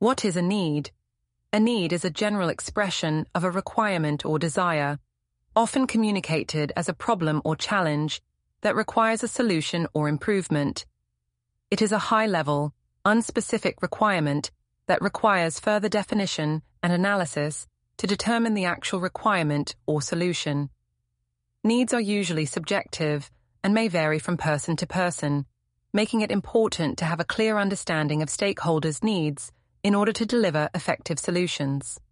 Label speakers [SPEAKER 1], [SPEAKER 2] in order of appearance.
[SPEAKER 1] What is a need? A need is a general expression of a requirement or desire, often communicated as a problem or challenge that requires a solution or improvement. It is a high-level, unspecific requirement that requires further definition and analysis to determine the actual requirement or solution. Needs are usually subjective and may vary from person to person, making it important to have a clear understanding of stakeholders' needs in order to deliver effective solutions.